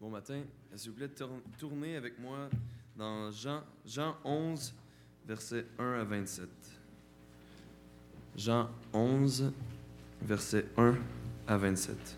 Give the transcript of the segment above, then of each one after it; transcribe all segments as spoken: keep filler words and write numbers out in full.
Bon matin. S'il vous plaît, tournez avec moi dans Jean, Jean onze, versets un à vingt-sept. Jean onze, versets un à vingt-sept.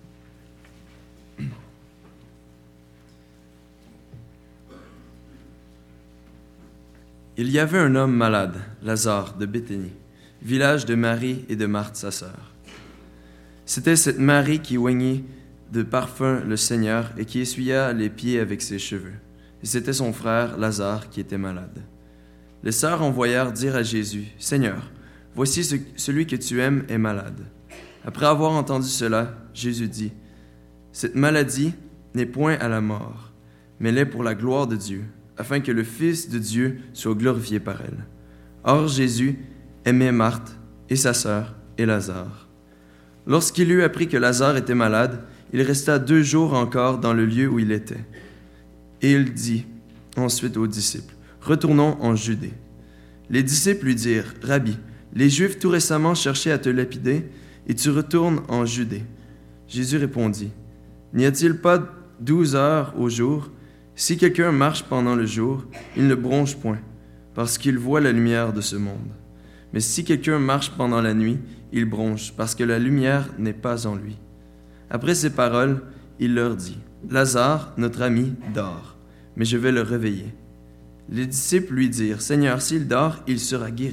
Il y avait un homme malade, Lazare, de Béthanie, village de Marie et de Marthe, sa sœur. C'était cette Marie qui oignit de parfum le Seigneur et qui essuya les pieds avec ses cheveux. Et c'était son frère, Lazare, qui était malade. Les sœurs envoyèrent dire à Jésus, « Seigneur, voici ce, celui que tu aimes est malade. » Après avoir entendu cela, Jésus dit, « Cette maladie n'est point à la mort, mais l'est pour la gloire de Dieu, afin que le Fils de Dieu soit glorifié par elle. » Or Jésus aimait Marthe et sa sœur et Lazare. Lorsqu'il eut appris que Lazare était malade, il resta deux jours encore dans le lieu où il était. Et il dit ensuite aux disciples, « Retournons en Judée. » Les disciples lui dirent, « Rabbi, les Juifs tout récemment cherchaient à te lapider, et tu retournes en Judée. » Jésus répondit, « N'y a-t-il pas douze heures au jour? Si quelqu'un marche pendant le jour, il ne bronche point, parce qu'il voit la lumière de ce monde. Mais si quelqu'un marche pendant la nuit, il bronche, parce que la lumière n'est pas en lui. » Après ces paroles, il leur dit, « Lazare, notre ami, dort, mais je vais le réveiller. » Les disciples lui dirent, « Seigneur, s'il dort, il sera guéri. »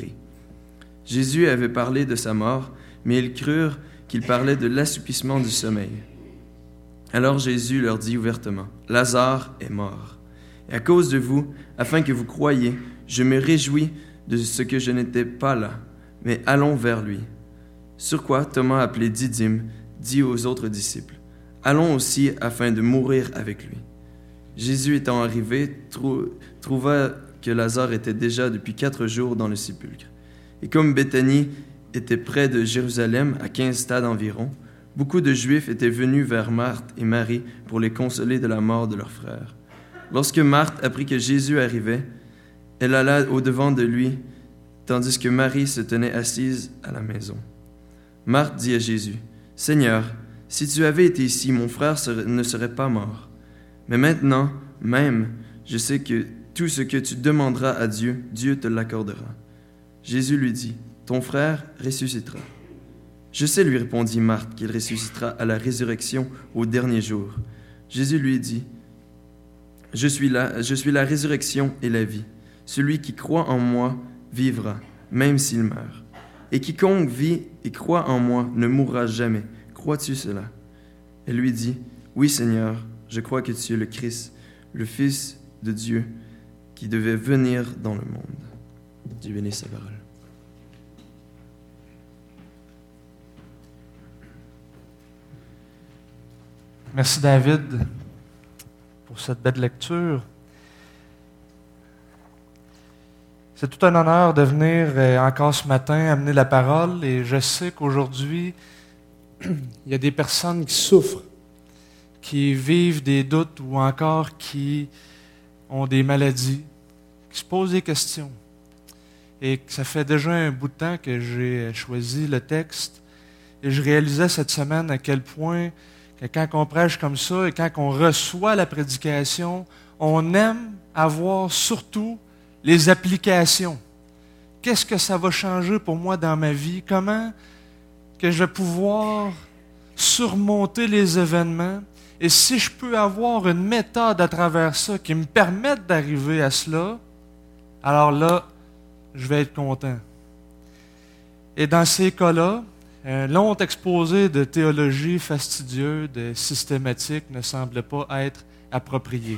Jésus avait parlé de sa mort, mais ils crurent qu'il parlait de l'assoupissement du sommeil. Alors Jésus leur dit ouvertement, « Lazare est mort. Et à cause de vous, afin que vous croyiez, je me réjouis de ce que je n'étais pas là, mais allons vers lui. » Sur quoi Thomas, appelé Didyme, dit aux autres disciples, « Allons aussi afin de mourir avec lui. » Jésus étant arrivé, trou- trouva que Lazare était déjà depuis quatre jours dans le sépulcre. Et comme Béthanie était près de Jérusalem, à quinze stades environ, beaucoup de Juifs étaient venus vers Marthe et Marie pour les consoler de la mort de leur frère. Lorsque Marthe apprit que Jésus arrivait, elle alla au-devant de lui, tandis que Marie se tenait assise à la maison. Marthe dit à Jésus, « Seigneur, si tu avais été ici, mon frère serait, ne serait pas mort. Mais maintenant, même, je sais que tout ce que tu demanderas à Dieu, Dieu te l'accordera. » Jésus lui dit, « Ton frère ressuscitera. » « Je sais, lui répondit Marthe, qu'il ressuscitera à la résurrection au dernier jour. » Jésus lui dit, « Je suis la, je suis la résurrection et la vie. Celui qui croit en moi vivra, même s'il meurt. Et quiconque vit et croit en moi ne mourra jamais. Crois-tu cela? » Elle lui dit, « Oui, Seigneur, je crois que tu es le Christ, le Fils de Dieu, qui devait venir dans le monde. » Dieu bénisse sa parole. Merci David pour cette belle lecture. C'est tout un honneur de venir encore ce matin amener la parole et je sais qu'aujourd'hui, il y a des personnes qui souffrent, qui vivent des doutes ou encore qui ont des maladies, qui se posent des questions. Et que ça fait déjà un bout de temps que j'ai choisi le texte et je réalisais cette semaine à quel point que quand on prêche comme ça et quand on reçoit la prédication, on aime avoir surtout les applications. Qu'est-ce que ça va changer pour moi dans ma vie? Comment que je vais pouvoir surmonter les événements? Et si je peux avoir une méthode à travers ça qui me permette d'arriver à cela, alors là, je vais être content. Et dans ces cas-là, un long exposé de théologie fastidieuse, de systématique, ne semble pas être approprié.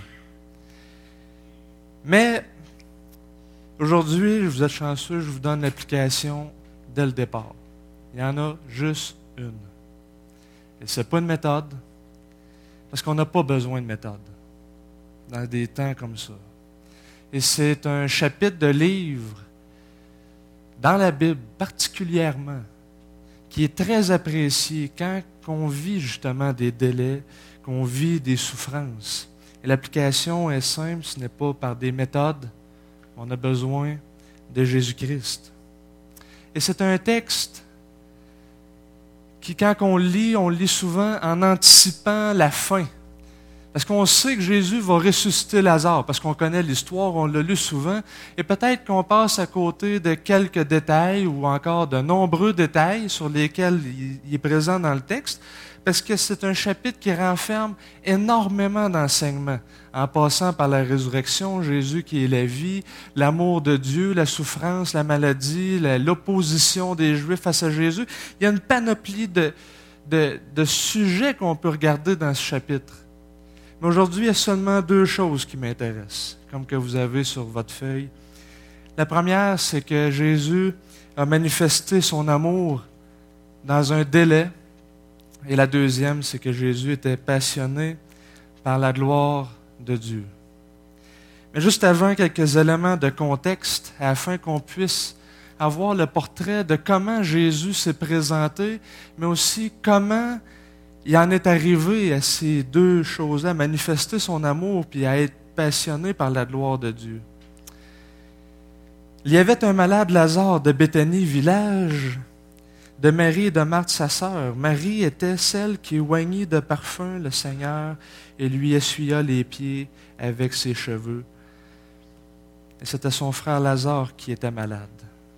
Mais aujourd'hui, vous êtes chanceux, je vous donne l'application dès le départ. Il y en a juste une. Et ce n'est pas une méthode, parce qu'on n'a pas besoin de méthode dans des temps comme ça. Et c'est un chapitre de livre dans la Bible particulièrement qui est très apprécié quand on vit justement des délais, qu'on vit des souffrances. Et l'application est simple, ce n'est pas par des méthodes, on a besoin de Jésus-Christ. Et c'est un texte qui, quand on lit, on lit souvent en anticipant la fin. Parce qu'on sait que Jésus va ressusciter Lazare, parce qu'on connaît l'histoire, on l'a lu souvent, et peut-être qu'on passe à côté de quelques détails ou encore de nombreux détails sur lesquels il est présent dans le texte, parce que c'est un chapitre qui renferme énormément d'enseignements, en passant par la résurrection, Jésus qui est la vie, l'amour de Dieu, la souffrance, la maladie, la, l'opposition des Juifs face à Jésus. Il y a une panoplie de, de, de sujets qu'on peut regarder dans ce chapitre. Mais aujourd'hui, il y a seulement deux choses qui m'intéressent, comme que vous avez sur votre feuille. La première, c'est que Jésus a manifesté son amour dans un délai. Et la deuxième, c'est que Jésus était passionné par la gloire de Dieu. Mais juste avant, quelques éléments de contexte, afin qu'on puisse avoir le portrait de comment Jésus s'est présenté, mais aussi comment il en est arrivé à ces deux choses-là, à manifester son amour puis à être passionné par la gloire de Dieu. Il y avait un malade Lazare de Béthanie, village de Marie et de Marthe, sa sœur. Marie était celle qui oignit de parfum le Seigneur et lui essuya les pieds avec ses cheveux. Et c'était son frère Lazare qui était malade.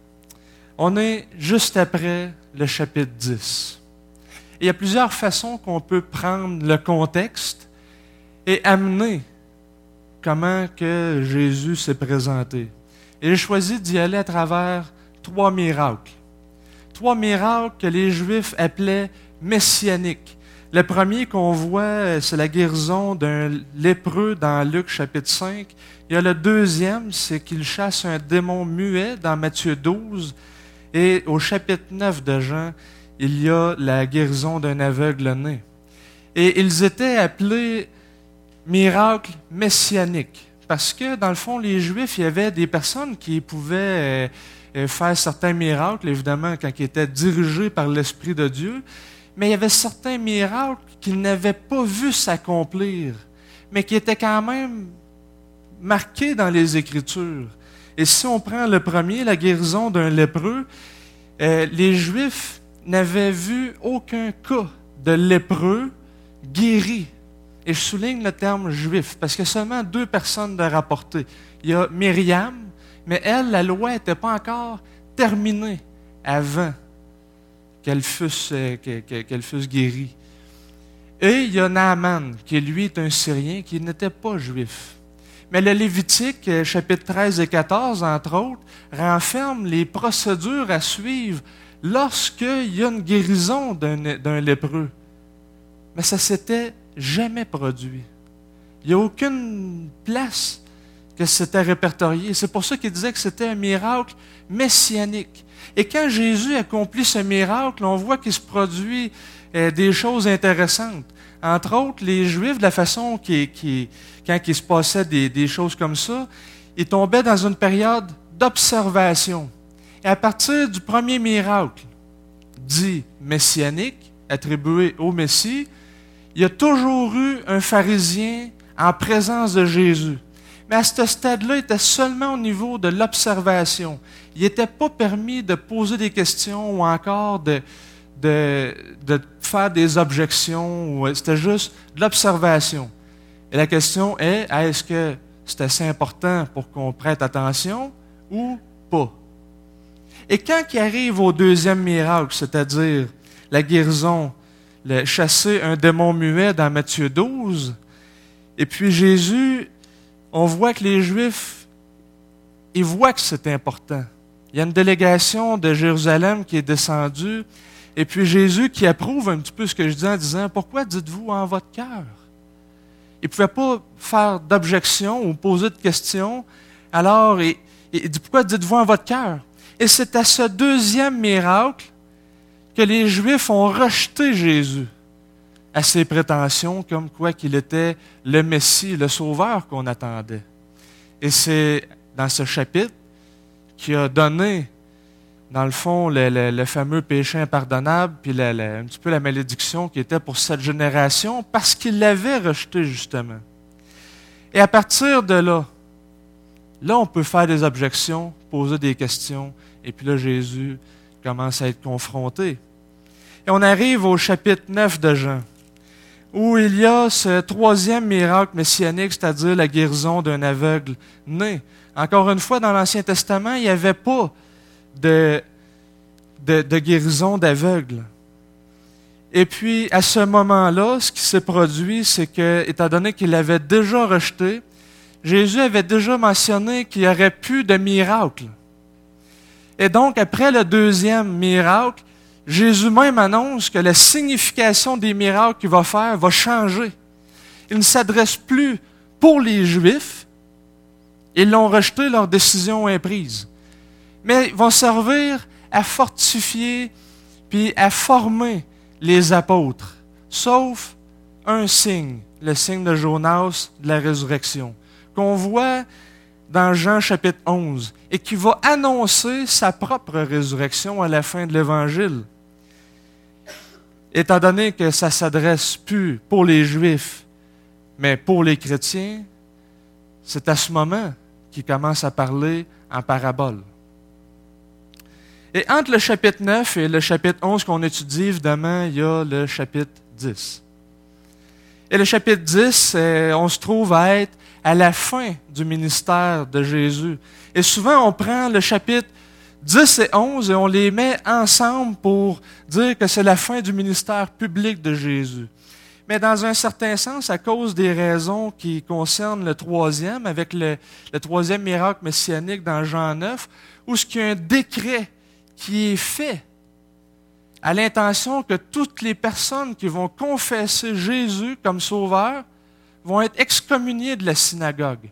On est juste après le chapitre dix. Et il y a plusieurs façons qu'on peut prendre le contexte et amener comment que Jésus s'est présenté. Et j'ai choisi d'y aller à travers trois miracles. Trois miracles que les Juifs appelaient messianiques. Le premier qu'on voit, c'est la guérison d'un lépreux dans Luc chapitre cinq. Il y a le deuxième, c'est qu'il chasse un démon muet dans Matthieu douze. Et au chapitre neuf de Jean, il y a la guérison d'un aveugle-né. Et ils étaient appelés miracles messianiques. Parce que, dans le fond, les Juifs, il y avait des personnes qui pouvaient faire certains miracles, évidemment, quand ils étaient dirigés par l'Esprit de Dieu. Mais il y avait certains miracles qu'ils n'avaient pas vus s'accomplir, mais qui étaient quand même marqués dans les Écritures. Et si on prend le premier, la guérison d'un lépreux, euh, les Juifs n'avaient vu aucun cas de lépreux guéri. Et je souligne le terme juif, parce qu'il y a seulement deux personnes de rapporter. Il y a Myriam, mais elle, la loi n'était pas encore terminée avant qu'elle fût, qu'elle fût guérie. Et il y a Naaman, qui lui est un Syrien, qui n'était pas juif. Mais le Lévitique, chapitre treize et quatorze, entre autres, renferme les procédures à suivre lorsqu'il y a une guérison d'un, d'un lépreux. Mais ça ne s'était jamais produit. Il n'y a aucune place que c'était répertorié. C'est pour ça qu'il disait que c'était un miracle messianique. Et quand Jésus accomplit ce miracle, on voit qu'il se produit euh, des choses intéressantes. Entre autres, les Juifs, de la façon qui, qui, quand il se passait des, des choses comme ça, ils tombaient dans une période d'observation. Et à partir du premier miracle, dit messianique, attribué au Messie, il y a toujours eu un pharisien en présence de Jésus. Mais à ce stade-là, il était seulement au niveau de l'observation. Il n'était pas permis de poser des questions ou encore de, de, de faire des objections. C'était juste de l'observation. Et la question est, est-ce que c'est assez important pour qu'on prête attention ou pas? Et quand il arrive au deuxième miracle, c'est-à-dire la guérison, le chasser un démon muet dans Matthieu douze, et puis Jésus, on voit que les Juifs, ils voient que c'est important. Il y a une délégation de Jérusalem qui est descendue, et puis Jésus qui approuve un petit peu ce que je dis en disant « Pourquoi dites-vous en votre cœur? » Il ne pouvait pas faire d'objection ou poser de questions. Alors, il, il dit « Pourquoi dites-vous en votre cœur? » Et c'est à ce deuxième miracle que les Juifs ont rejeté Jésus à ses prétentions, comme quoi qu'il était le Messie, le Sauveur qu'on attendait. Et c'est dans ce chapitre qui a donné, dans le fond, le, le, le fameux péché impardonnable, puis la, la, un petit peu la malédiction qui était pour cette génération, parce qu'il l'avait rejeté, justement. Et à partir de là, là, on peut faire des objections, poser des questions, et puis là, Jésus commence à être confronté. Et on arrive au chapitre neuf de Jean. où il y a ce troisième miracle messianique, c'est-à-dire la guérison d'un aveugle né. Encore une fois, dans l'Ancien Testament, il n'y avait pas de, de, de guérison d'aveugle. Et puis, à ce moment-là, ce qui s'est produit, c'est que, étant donné qu'il l'avait déjà rejeté, Jésus avait déjà mentionné qu'il n'y aurait plus de miracle. Et donc, après le deuxième miracle, Jésus même annonce que la signification des miracles qu'il va faire va changer. Il ne s'adresse plus pour les Juifs. Ils l'ont rejeté, leur décision est prise. Mais ils vont servir à fortifier puis à former les apôtres, sauf un signe, le signe de Jonas de la résurrection, qu'on voit dans Jean chapitre onze, et qui va annoncer sa propre résurrection à la fin de l'Évangile. Étant donné que ça ne s'adresse plus pour les Juifs, mais pour les chrétiens, c'est à ce moment qu'il commence à parler en parabole. Et entre le chapitre neuf et le chapitre onze qu'on étudie, évidemment, il y a le chapitre dix. Et le chapitre dix, on se trouve à être à la fin du ministère de Jésus. Et souvent, on prend le chapitre dix et onze et on les met ensemble pour dire que c'est la fin du ministère public de Jésus. Mais dans un certain sens, à cause des raisons qui concernent le troisième, avec le, le troisième miracle messianique dans Jean neuf, où ce qu'il y a un décret qui est fait à l'intention que toutes les personnes qui vont confesser Jésus comme sauveur vont être excommuniées de la synagogue.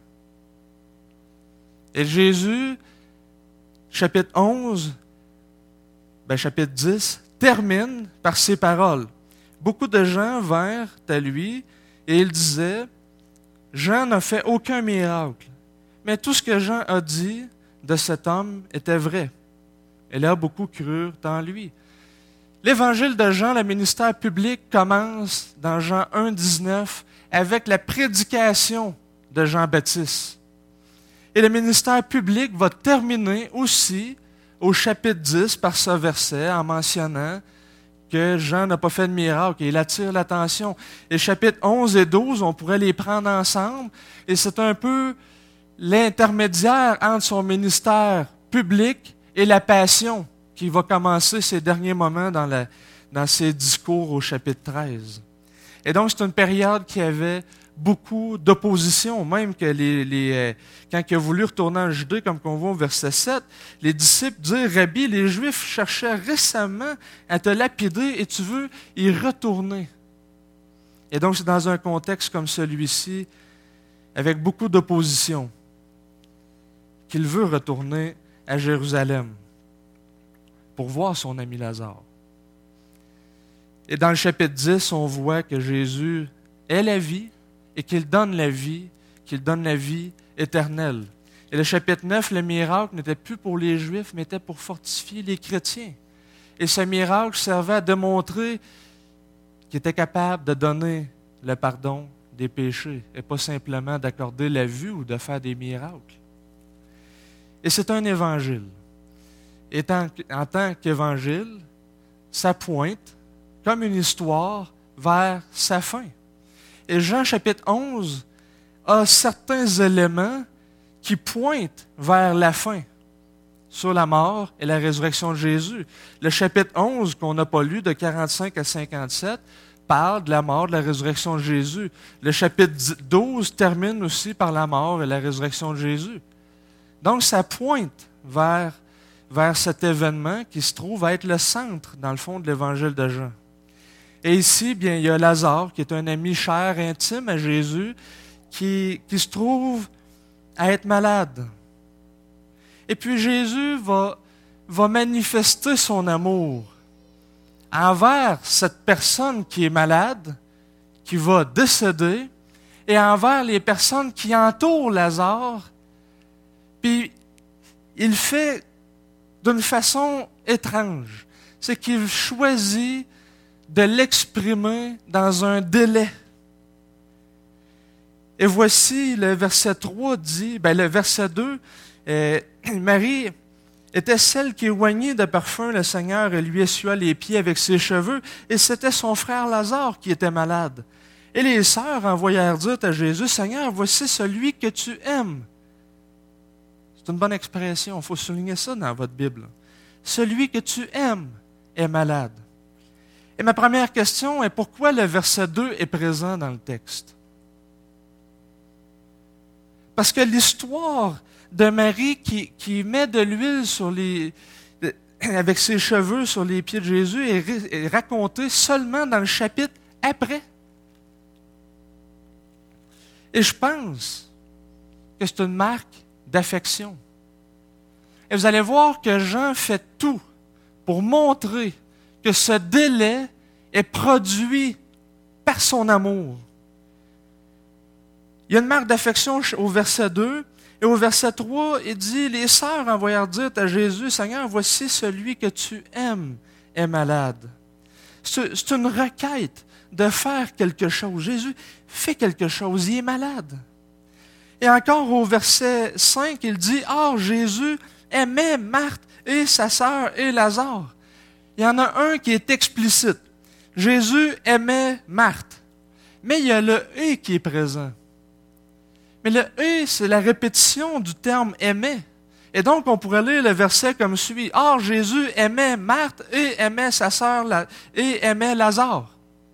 Et Jésus, chapitre onze, ben chapitre dix, termine par ces paroles. Beaucoup de gens vinrent à lui et il disait, Jean n'a fait aucun miracle, mais tout ce que Jean a dit de cet homme était vrai. Et là, beaucoup crurent en lui. L'évangile de Jean, le ministère public, commence dans Jean un, dix-neuf avec la prédication de Jean-Baptiste. Et le ministère public va terminer aussi au chapitre dix par ce verset en mentionnant que Jean n'a pas fait de miracle et il attire l'attention. Et chapitres onze et douze, on pourrait les prendre ensemble et c'est un peu l'intermédiaire entre son ministère public et la passion qui va commencer ces derniers moments dans, la, dans ses discours au chapitre treize. Et donc, c'est une période qui avait beaucoup d'opposition, même que les, les, euh, quand il a voulu retourner en Judée, comme qu'on voit au verset sept, les disciples disent, Rabbi, les Juifs cherchaient récemment à te lapider et tu veux y retourner. Et donc, c'est dans un contexte comme celui-ci, avec beaucoup d'opposition, qu'il veut retourner à Jérusalem pour voir son ami Lazare. Et dans le chapitre dix, on voit que Jésus est la vie et qu'il donne la vie, qu'il donne la vie éternelle. Et le chapitre neuf, le miracle n'était plus pour les Juifs, mais était pour fortifier les chrétiens. Et ce miracle servait à démontrer qu'il était capable de donner le pardon des péchés et pas simplement d'accorder la vue ou de faire des miracles. Et c'est un évangile. Et en tant qu'évangile, ça pointe comme une histoire vers sa fin. Et Jean chapitre onze a certains éléments qui pointent vers la fin, sur la mort et la résurrection de Jésus. Le chapitre onze, qu'on n'a pas lu, de quarante-cinq à cinquante-sept, parle de la mort, de la résurrection de Jésus. Le chapitre douze termine aussi par la mort et la résurrection de Jésus. Donc, ça pointe vers, vers cet événement qui se trouve à être le centre, dans le fond, de l'évangile de Jean. Et ici, bien, il y a Lazare, qui est un ami cher, intime à Jésus, qui, qui se trouve à être malade. Et puis Jésus va, va manifester son amour envers cette personne qui est malade, qui va décéder, et envers les personnes qui entourent Lazare. Puis il fait d'une façon étrange. C'est qu'il choisit de l'exprimer dans un délai. Et voici le verset trois dit, ben le verset deux, euh, Marie était celle qui oignit de parfum le Seigneur et lui essua les pieds avec ses cheveux, et c'était son frère Lazare qui était malade. Et les sœurs envoyèrent dire à Jésus, « Seigneur, voici celui que tu aimes. » C'est une bonne expression, il faut souligner ça dans votre Bible. « Celui que tu aimes est malade. » Et ma première question est, pourquoi le verset deux est présent dans le texte? Parce que l'histoire de Marie qui, qui met de l'huile sur les, avec ses cheveux sur les pieds de Jésus est, est racontée seulement dans le chapitre après. Et je pense que c'est une marque d'affection. Et vous allez voir que Jean fait tout pour montrer que ce délai est produit par son amour. Il y a une marque d'affection au verset deux, et au verset trois, il dit, « Les sœurs envoyèrent dire à Jésus, « Seigneur, voici celui que tu aimes est malade. » C'est, c'est une requête de faire quelque chose. Jésus fait quelque chose, il est malade. Et encore au verset cinq, il dit, « Or, Jésus aimait Marthe et sa sœur et Lazare. » Il y en a un qui est explicite. Jésus aimait Marthe. Mais il y a le « et » qui est présent. Mais le « et », c'est la répétition du terme « aimer ». Et donc, on pourrait lire le verset comme suit. « Or, Jésus aimait Marthe et aimait sa sœur et aimait Lazare. »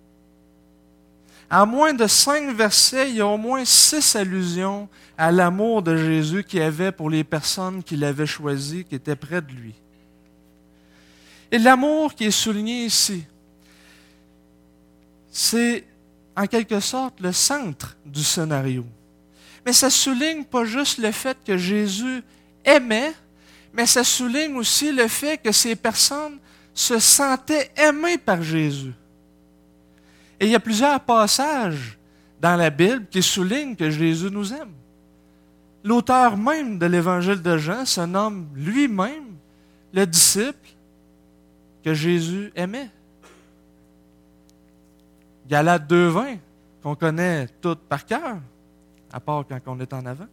En moins de cinq versets, il y a au moins six allusions à l'amour de Jésus qu'il y avait pour les personnes qu'il avait choisies, qui étaient près de lui. Et l'amour qui est souligné ici, c'est en quelque sorte le centre du scénario. Mais ça souligne pas juste le fait que Jésus aimait, mais ça souligne aussi le fait que ces personnes se sentaient aimées par Jésus. Et il y a plusieurs passages dans la Bible qui soulignent que Jésus nous aime. L'auteur même de l'Évangile de Jean se nomme lui-même le disciple que Jésus aimait. Galates deux vingt, qu'on connaît tout par cœur, à part quand on est en avant.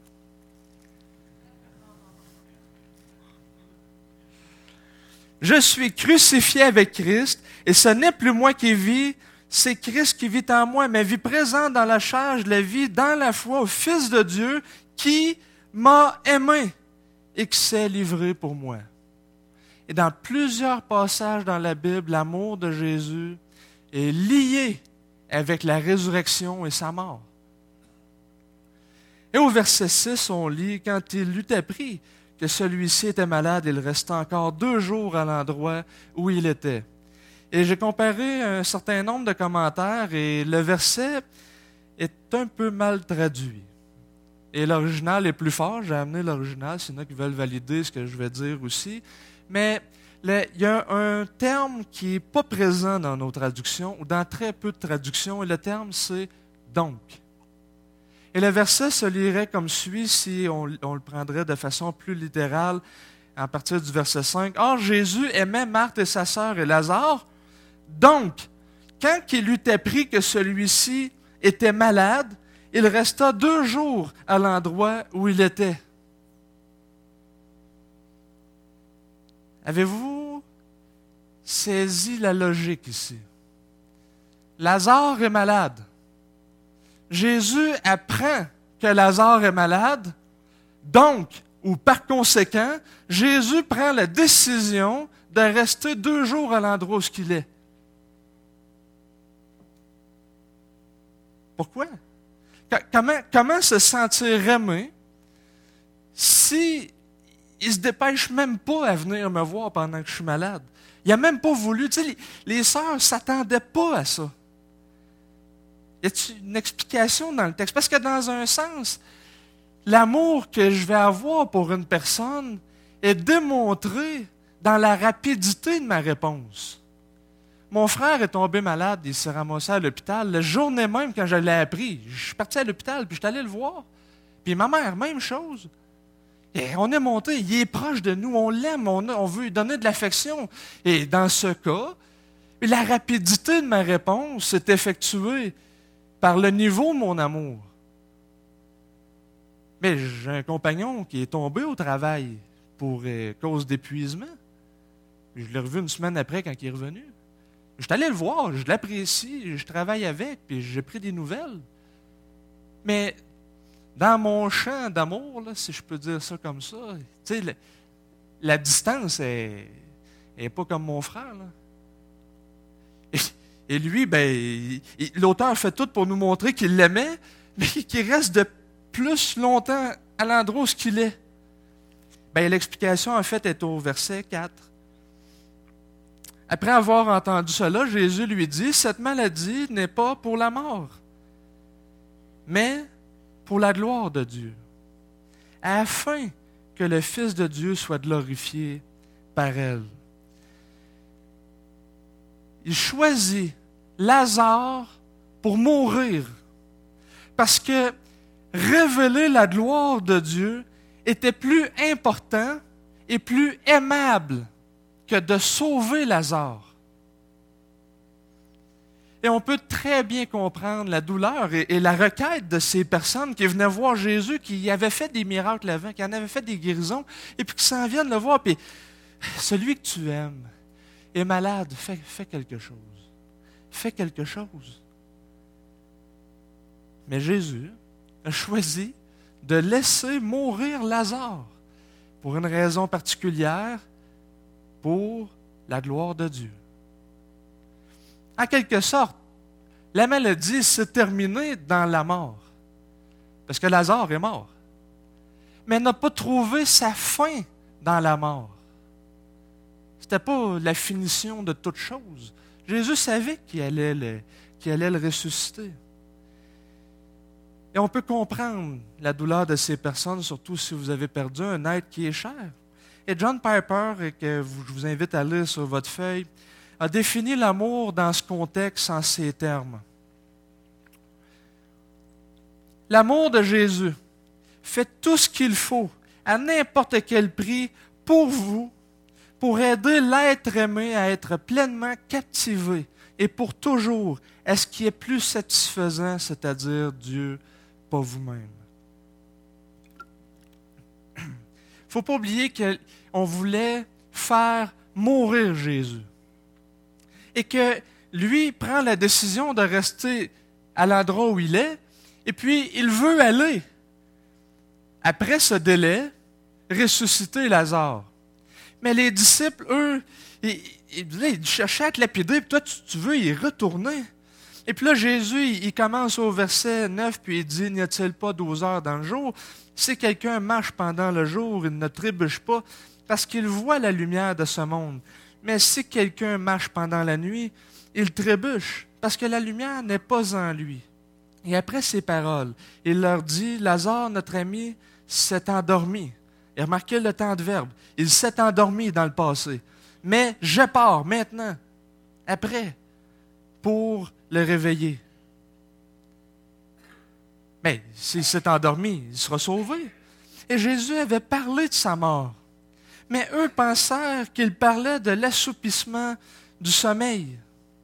Je suis crucifié avec Christ, et ce n'est plus moi qui vis, c'est Christ qui vit en moi. Ma vie présente dans la chair, je la vis dans la foi au Fils de Dieu qui m'a aimé et qui s'est livré pour moi. Et dans plusieurs passages dans la Bible, l'amour de Jésus est lié avec la résurrection et sa mort. Et au verset six, on lit, « Quand il eut appris que celui-ci était malade, il resta encore deux jours à l'endroit où il était. » Et j'ai comparé un certain nombre de commentaires et le verset est un peu mal traduit. Et l'original est plus fort. J'ai amené l'original, s'il y en a qui veulent valider ce que je vais dire aussi. Mais le, il y a un terme qui n'est pas présent dans nos traductions, ou dans très peu de traductions, et le terme c'est « donc ». Et le verset se lirait comme suit si on, on le prendrait de façon plus littérale à partir du verset cinq. « Or, Jésus aimait Marthe et sa sœur et Lazare. Donc, quand il eut appris que celui-ci était malade, il resta deux jours à l'endroit où il était. » Avez-vous saisi la logique ici? Lazare est malade. Jésus apprend que Lazare est malade, donc, ou par conséquent, Jésus prend la décision de rester deux jours à l'endroit où il est. Pourquoi? Comment, comment se sentir aimé si il ne se dépêche même pas à venir me voir pendant que je suis malade? Il n'a même pas voulu. Tu sais, les, les sœurs ne s'attendaient pas à ça. Y a-t-il une explication dans le texte? Parce que dans un sens, l'amour que je vais avoir pour une personne est démontré dans la rapidité de ma réponse. Mon frère est tombé malade, il s'est ramassé à l'hôpital. Le journée même, quand je l'ai appris, je suis parti à l'hôpital, puis je suis allé le voir. Puis ma mère, même chose. Et on est monté, il est proche de nous, on l'aime, on, a, on veut lui donner de l'affection. Et dans ce cas, la rapidité de ma réponse s'est effectuée par le niveau de mon amour. Mais j'ai un compagnon qui est tombé au travail, pour euh, cause d'épuisement. Je l'ai revu une semaine après quand il est revenu. Je suis allé le voir, je l'apprécie, je travaille avec, puis j'ai pris des nouvelles. Mais dans mon champ d'amour, là, si je peux dire ça comme ça, tu sais, la, la distance n'est pas comme mon frère. Là. Et, et lui, ben, il, il, l'auteur fait tout pour nous montrer qu'il l'aimait, mais qu'il reste de plus longtemps à l'endroit où il est. Ben, l'explication, en fait, est au verset quatre. Après avoir entendu cela, Jésus lui dit, « Cette maladie n'est pas pour la mort, mais pour la gloire de Dieu, afin que le Fils de Dieu soit glorifié par elle. » Il choisit Lazare pour mourir, parce que révéler la gloire de Dieu était plus important et plus aimable que de sauver Lazare. Et on peut très bien comprendre la douleur et, et la requête de ces personnes qui venaient voir Jésus, qui avait fait des miracles avant, qui en avait fait des guérisons, et puis qui s'en viennent le voir. Puis, celui que tu aimes est malade, fais, fais quelque chose. Fais quelque chose. Mais Jésus a choisi de laisser mourir Lazare pour une raison particulière, pour la gloire de Dieu. En quelque sorte, la maladie s'est terminée dans la mort, parce que Lazare est mort, mais n'a pas trouvé sa fin dans la mort. Ce n'était pas la finition de toute chose. Jésus savait qu'il allait le, qu'il allait le ressusciter. Et on peut comprendre la douleur de ces personnes, surtout si vous avez perdu un être qui est cher. Et John Piper, et que je vous invite à lire sur votre feuille, a défini l'amour dans ce contexte en ces termes. L'amour de Jésus fait tout ce qu'il faut, à n'importe quel prix, pour vous, pour aider l'être aimé à être pleinement captivé et pour toujours à ce qui est plus satisfaisant, c'est-à-dire Dieu, pas vous-même. Il ne faut pas oublier qu'on voulait faire mourir Jésus. Et que lui prend la décision de rester à l'endroit où il est, et puis il veut aller, après ce délai, ressusciter Lazare. Mais les disciples, eux, ils, ils, ils cherchaient à te lapider, puis toi, tu, tu veux y retourner. Et puis là, Jésus, il, il commence au verset neuf, puis il dit, « N'y a-t-il pas douze heures dans le jour? Si quelqu'un marche pendant le jour, il ne trébuche pas, parce qu'il voit la lumière de ce monde. Mais si quelqu'un marche pendant la nuit, il trébuche, parce que la lumière n'est pas en lui. » Et après ces paroles, il leur dit, « Lazare, notre ami, s'est endormi. » Et remarquez le temps de verbe. Il s'est endormi dans le passé. Mais je pars maintenant, après, pour le réveiller. Mais s'il s'est endormi, il sera sauvé. Et Jésus avait parlé de sa mort. Mais eux pensèrent qu'il parlait de l'assoupissement du sommeil.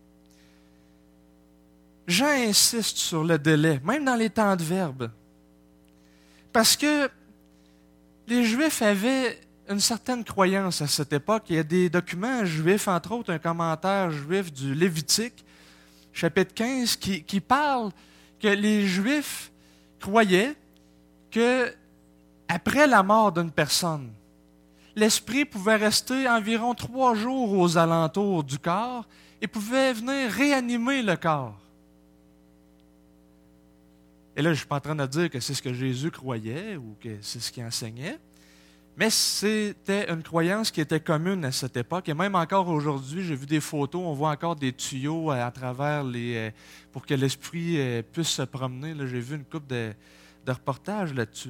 Jean insiste sur le délai, même dans les temps de verbe. Parce que les Juifs avaient une certaine croyance à cette époque. Il y a des documents juifs, entre autres un commentaire juif du Lévitique, chapitre quinze, qui, qui parle que les Juifs croyaient que après la mort d'une personne, l'esprit pouvait rester environ trois jours aux alentours du corps et pouvait venir réanimer le corps. Et là, je ne suis pas en train de dire que c'est ce que Jésus croyait ou que c'est ce qu'il enseignait, mais c'était une croyance qui était commune à cette époque. Et même encore aujourd'hui, j'ai vu des photos, on voit encore des tuyaux à travers les... pour que l'esprit puisse se promener. Là, j'ai vu une couple de, de reportages là-dessus.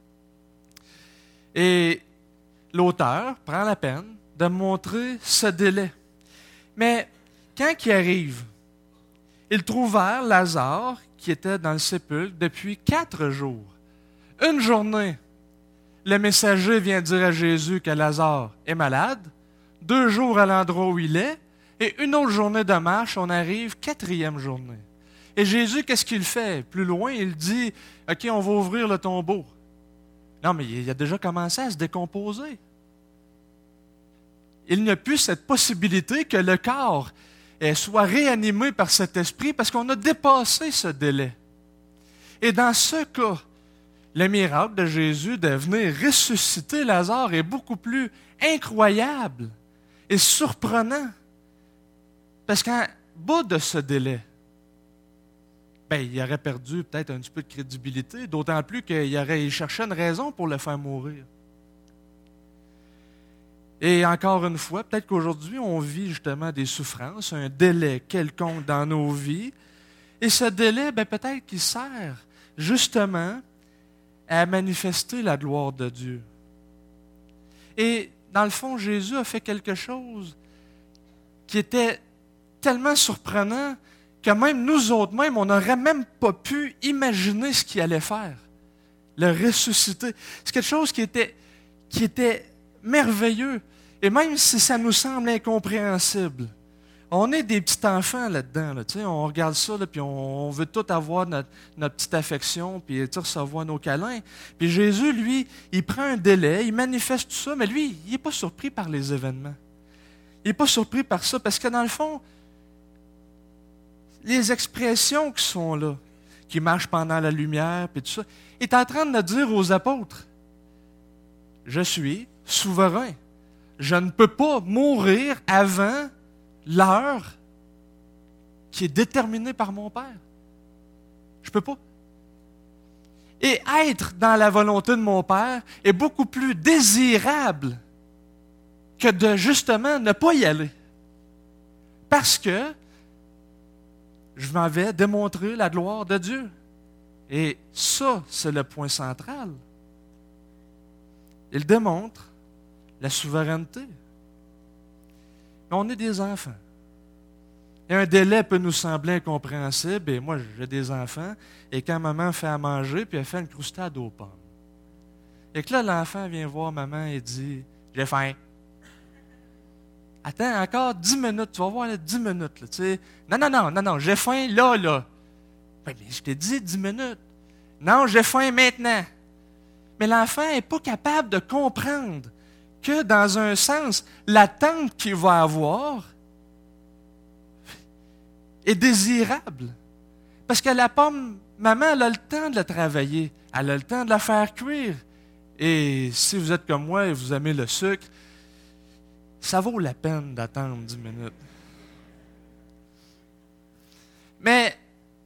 Et l'auteur prend la peine de montrer ce délai. Mais quand il arrive, ils trouvèrent Lazare qui était dans le sépulcre depuis quatre jours. Une journée, le messager vient dire à Jésus que Lazare est malade. Deux jours à l'endroit où il est. Et une autre journée de marche, on arrive, quatrième journée. Et Jésus, qu'est-ce qu'il fait? Plus loin, il dit, « OK, on va ouvrir le tombeau. » Non, mais il a déjà commencé à se décomposer. il n'y a plus cette possibilité que le corps soit réanimé par cet esprit parce qu'on a dépassé ce délai. Et dans ce cas, le miracle de Jésus de venir ressusciter Lazare est beaucoup plus incroyable et surprenant. Parce qu'en bas de ce délai, ben, il aurait perdu peut-être un petit peu de crédibilité, d'autant plus qu'il aurait il cherchait une raison pour le faire mourir. Et encore une fois, peut-être qu'aujourd'hui, on vit justement des souffrances, un délai quelconque dans nos vies. Et ce délai, ben, peut-être qu'il sert justement à manifester la gloire de Dieu. Et dans le fond, Jésus a fait quelque chose qui était tellement surprenant que même nous autres, même, on n'aurait même pas pu imaginer ce qu'il allait faire. Le ressusciter. C'est quelque chose qui était, qui était merveilleux. Et même si ça nous semble incompréhensible, on est des petits enfants là-dedans. Là, on regarde ça, là, puis on, on veut tout avoir notre, notre petite affection, puis recevoir nos câlins. Puis Jésus, lui, il prend un délai, il manifeste tout ça, mais lui, il n'est pas surpris par les événements. Il n'est pas surpris par ça, parce que dans le fond, les expressions qui sont là, qui marchent pendant la lumière, puis tout ça, il est en train de dire aux apôtres, « Je suis souverain. Je ne peux pas mourir avant l'heure qui est déterminée par mon Père. Je ne peux pas. Et être dans la volonté de mon Père est beaucoup plus désirable que de justement ne pas y aller. Parce que je m'en vais démontrer la gloire de Dieu. Et ça, c'est le point central. Il démontre la souveraineté. Mais on est des enfants. Et un délai peut nous sembler incompréhensible. Et moi, j'ai des enfants. Et quand maman fait à manger, puis elle fait une croustade aux pommes. Et que là, l'enfant vient voir maman et dit, « J'ai faim. » Attends, encore dix minutes. Tu vas voir, là, dix minutes. Là, tu sais. Non, non, non, non, non, j'ai faim là, là. Ben, mais je t'ai dit dix minutes. Non, j'ai faim maintenant. Mais l'enfant n'est pas capable de comprendre que, dans un sens, l'attente qu'il va avoir est désirable. Parce que la pomme, maman, elle a le temps de la travailler. Elle a le temps de la faire cuire. Et si vous êtes comme moi et vous aimez le sucre, ça vaut la peine d'attendre dix minutes. Mais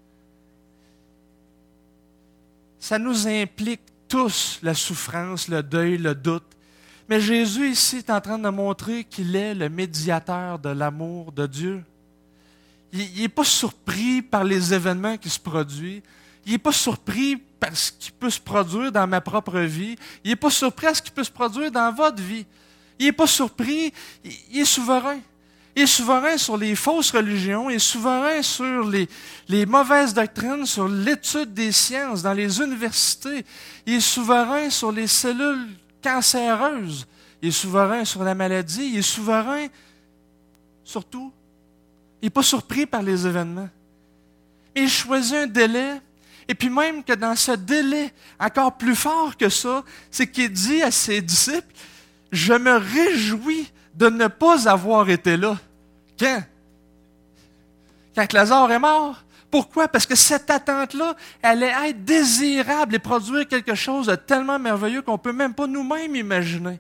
ça nous implique tous la souffrance, le deuil, le doute. Mais Jésus ici est en train de montrer qu'il est le médiateur de l'amour de Dieu. Il n'est pas surpris par les événements qui se produisent. Il n'est pas surpris par ce qui peut se produire dans ma propre vie. Il n'est pas surpris à ce qui peut se produire dans votre vie. Il n'est pas surpris, il est souverain. Il est souverain sur les fausses religions, il est souverain sur les, les mauvaises doctrines, sur l'étude des sciences dans les universités. Il est souverain sur les cellules cancéreuses. Il est souverain sur la maladie. Il est souverain sur tout. Il n'est pas surpris par les événements. Il choisit un délai. Et puis même que dans ce délai, encore plus fort que ça, c'est qu'il dit à ses disciples, « Je me réjouis de ne pas avoir été là. » Quand? Quand Lazare est mort. Pourquoi? Parce que cette attente-là, elle allait être désirable et produire quelque chose de tellement merveilleux qu'on ne peut même pas nous-mêmes imaginer.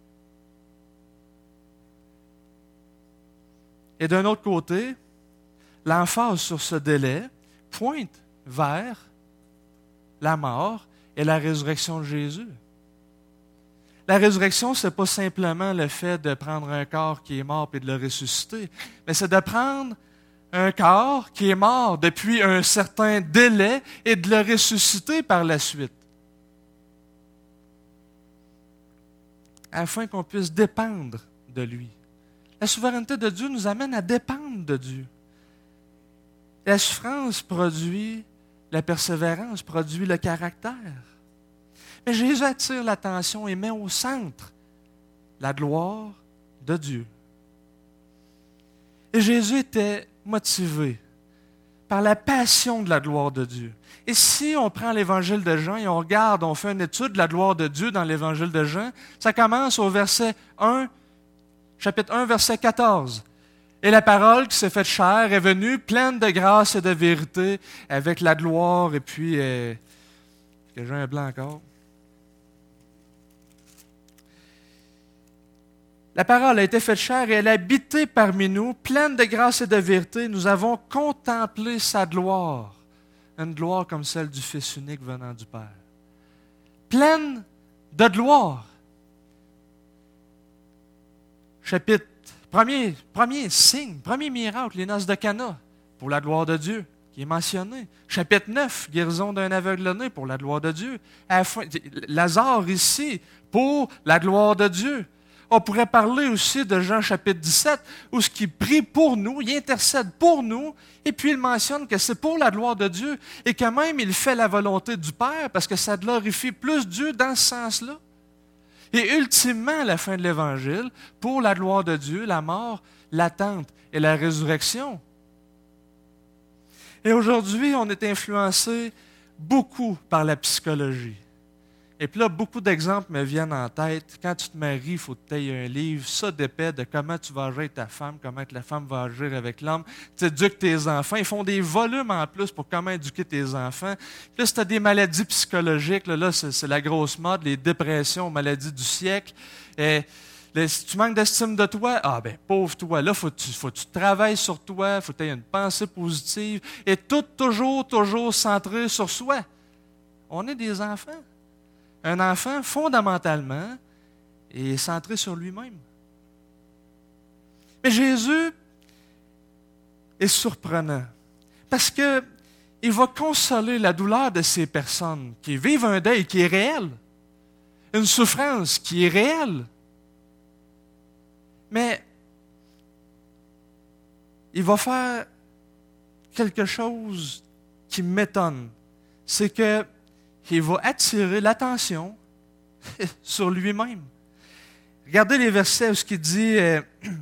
Et d'un autre côté, l'emphase sur ce délai pointe vers la mort et la résurrection de Jésus. La résurrection, ce n'est pas simplement le fait de prendre un corps qui est mort et de le ressusciter, mais c'est de prendre un corps qui est mort depuis un certain délai et de le ressusciter par la suite. Afin qu'on puisse dépendre de lui. La souveraineté de Dieu nous amène à dépendre de Dieu. La souffrance produit la persévérance, produit le caractère. Mais Jésus attire l'attention et met au centre la gloire de Dieu. Et Jésus était motivé par la passion de la gloire de Dieu. Et si on prend l'Évangile de Jean et on regarde, on fait une étude de la gloire de Dieu dans l'Évangile de Jean, ça commence au verset un chapitre un, verset quatorze. Et la parole qui s'est faite chair est venue pleine de grâce et de vérité, avec la gloire, et puis... Euh, est-ce que j'ai un blanc encore? La parole a été faite chair et elle a habité parmi nous, pleine de grâce et de vérité. Nous avons contemplé sa gloire, une gloire comme celle du Fils unique venant du Père. Pleine de gloire. Chapitre, premier, premier signe, premier miracle, les noces de Cana, pour la gloire de Dieu, qui est mentionné. Chapitre neuf, guérison d'un aveugle-né, pour la gloire de Dieu. À la fin, Lazare ici, pour la gloire de Dieu. On pourrait parler aussi de Jean chapitre dix-sept, où ce qui prie pour nous, il intercède pour nous, et puis il mentionne que c'est pour la gloire de Dieu, et que même il fait la volonté du Père, parce que ça glorifie plus Dieu dans ce sens-là. Et ultimement, à la fin de l'Évangile, pour la gloire de Dieu, la mort, l'attente et la résurrection. Et aujourd'hui, on est influencé beaucoup par la psychologie. Et puis là, beaucoup d'exemples me viennent en tête. Quand tu te maries, il faut que tu aies un livre, ça d'épais, de comment tu vas agir avec ta femme, comment la femme va agir avec l'homme. Tu éduques tes enfants. Ils font des volumes en plus pour comment éduquer tes enfants. Puis là, si tu as des maladies psychologiques, là, là c'est, c'est la grosse mode, les dépressions, maladies du siècle. Et, là, si tu manques d'estime de toi, ah ben pauvre toi, là, il faut que tu, faut que tu travailles sur toi, il faut que tu aies une pensée positive. Et tout toujours, toujours centré sur soi. On est des enfants. Un enfant, fondamentalement, est centré sur lui-même. Mais Jésus est surprenant parce qu'il va consoler la douleur de ces personnes qui vivent un deuil qui est réel, une souffrance qui est réelle. Mais il va faire quelque chose qui m'étonne. C'est que il va attirer l'attention sur lui-même. Regardez les versets où ce qu'il dit, euh,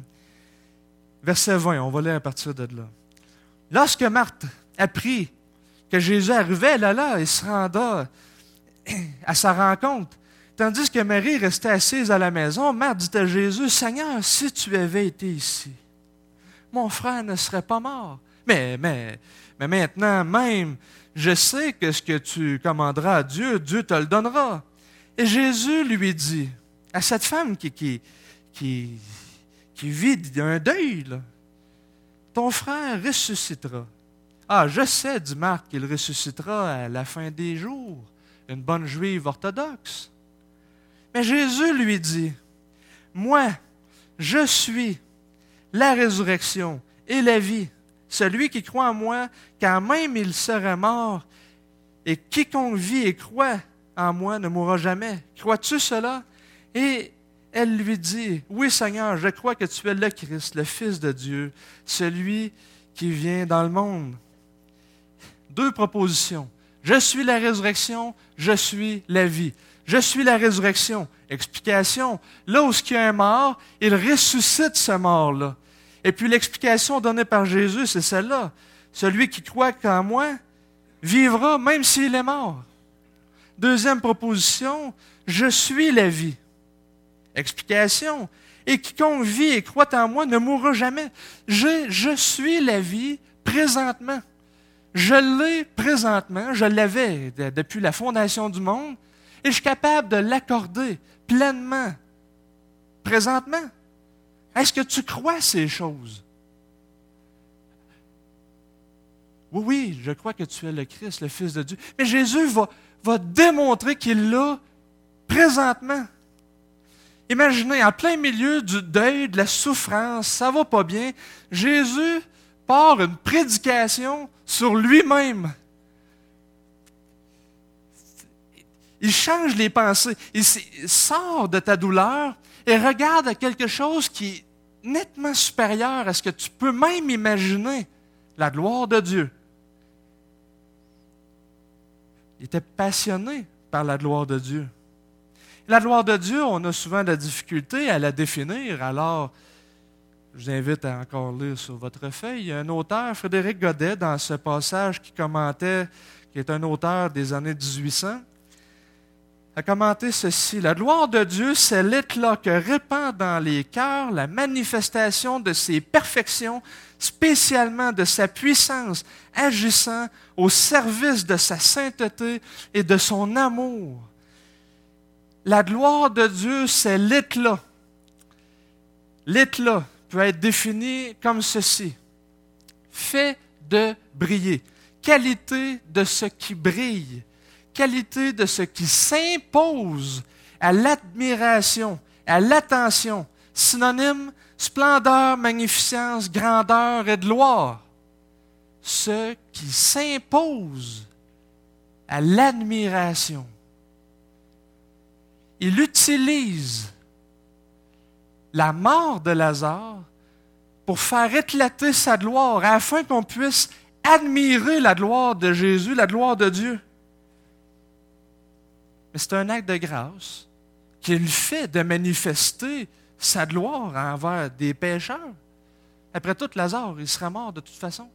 verset vingt, on va lire à partir de là. Lorsque Marthe apprit que Jésus arrivait, elle alla et se renda à sa rencontre. Tandis que Marie restait assise à la maison, Marthe dit à Jésus, « Seigneur, si tu avais été ici, mon frère ne serait pas mort. Mais, mais, mais maintenant même, je sais que ce que tu commanderas à Dieu, Dieu te le donnera. » Et Jésus lui dit, à cette femme qui, qui, qui, qui vit un deuil, là, ton frère ressuscitera. Ah, je sais, dit Marthe, qu'il ressuscitera à la fin des jours, une bonne juive orthodoxe. Mais Jésus lui dit, moi, je suis la résurrection et la vie. Celui qui croit en moi, quand même il serait mort, et quiconque vit et croit en moi ne mourra jamais. Crois-tu cela? Et elle lui dit, oui Seigneur, je crois que tu es le Christ, le Fils de Dieu, celui qui vient dans le monde. Deux propositions. Je suis la résurrection, je suis la vie. Je suis la résurrection. Explication. Là où il y a un mort, il ressuscite ce mort-là. Et puis l'explication donnée par Jésus, c'est celle-là. Celui qui croit qu'en moi vivra même s'il est mort. Deuxième proposition, je suis la vie. Explication. Et quiconque vit et croit en moi ne mourra jamais. Je, je suis la vie présentement. Je l'ai présentement, je l'avais de, depuis la fondation du monde, et je suis capable de l'accorder pleinement, présentement. Est-ce que tu crois ces choses? Oui, oui, je crois que tu es le Christ, le Fils de Dieu. Mais Jésus va, va démontrer qu'il l'a présentement. Imaginez, en plein milieu du deuil, de la souffrance, ça va pas bien, Jésus part une prédication sur lui-même. Il change les pensées. Il sort de ta douleur et regarde à quelque chose qui est nettement supérieur à ce que tu peux même imaginer, la gloire de Dieu. Il était passionné par la gloire de Dieu. La gloire de Dieu, on a souvent de la difficulté à la définir, alors je vous invite à encore lire sur votre feuille. Il y a un auteur, Frédéric Godet, dans ce passage qui commentait, qui est un auteur des années dix-huit cents. a commenté ceci. La gloire de Dieu, c'est l'éclat que répand dans les cœurs la manifestation de ses perfections, spécialement de sa puissance, agissant au service de sa sainteté et de son amour. La gloire de Dieu, c'est l'éclat. L'éclat peut être défini comme ceci. Fait de briller. Qualité de ce qui brille. Qualité de ce qui s'impose à l'admiration, à l'attention. Synonyme, splendeur, magnificence, grandeur et gloire. Ce qui s'impose à l'admiration. Il utilise la mort de Lazare pour faire éclater sa gloire, afin qu'on puisse admirer la gloire de Jésus, la gloire de Dieu. Mais c'est un acte de grâce qu'il fait de manifester sa gloire envers des pécheurs. Après tout, Lazare, il sera mort de toute façon.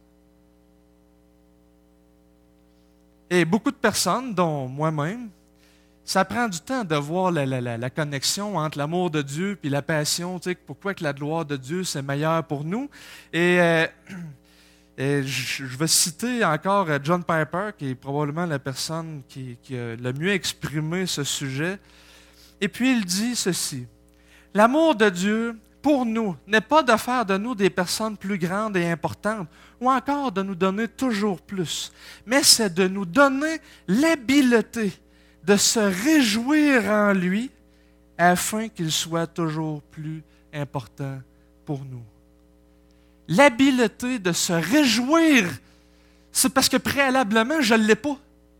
Et beaucoup de personnes, dont moi-même, ça prend du temps de voir la, la, la, la connexion entre l'amour de Dieu et la passion. Tu sais, pourquoi que la gloire de Dieu, c'est meilleur pour nous. Et, euh, et je, je vais citer encore John Piper, qui est probablement la personne qui, qui a le mieux exprimé ce sujet. Et puis il dit ceci. L'amour de Dieu, pour nous, n'est pas de faire de nous des personnes plus grandes et importantes, ou encore de nous donner toujours plus, mais c'est de nous donner l'habileté de se réjouir en lui, afin qu'il soit toujours plus important pour nous. L'habileté de se réjouir, c'est parce que préalablement, je ne l'ai pas.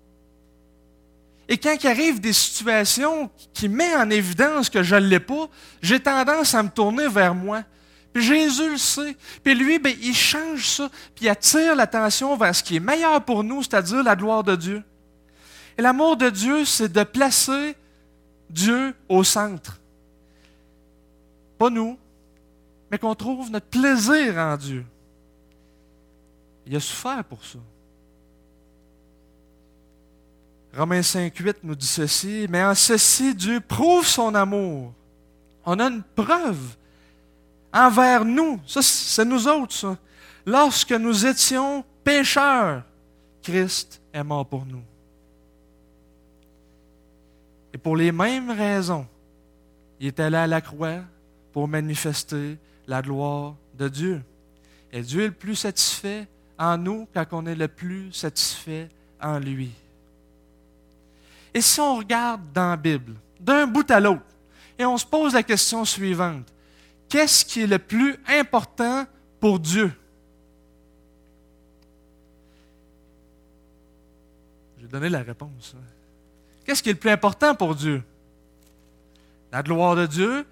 Et quand il arrive des situations qui mettent en évidence que je ne l'ai pas, j'ai tendance à me tourner vers moi. Puis Jésus le sait. Puis lui, ben, il change ça, puis il attire l'attention vers ce qui est meilleur pour nous, c'est-à-dire la gloire de Dieu. Et l'amour de Dieu, c'est de placer Dieu au centre. Pas nous, mais qu'on trouve notre plaisir en Dieu. Il a souffert pour ça. Romains cinq huit nous dit ceci, « Mais en ceci, Dieu prouve son amour. » On a une preuve envers nous. Ça, c'est nous autres, ça. Lorsque nous étions pécheurs, Christ est mort pour nous. Et pour les mêmes raisons, il est allé à la croix pour manifester la gloire de Dieu. Et Dieu est le plus satisfait en nous quand on est le plus satisfait en lui. Et si on regarde dans la Bible, d'un bout à l'autre, et on se pose la question suivante, qu'est-ce qui est le plus important pour Dieu? Je vais donner la réponse. Qu'est-ce qui est le plus important pour Dieu? La gloire de Dieu?